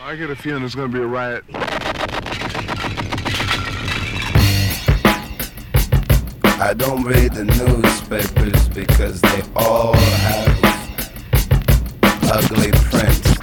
I get a feeling there's going to be a riot. I don't read the newspapers because they all have ugly prints.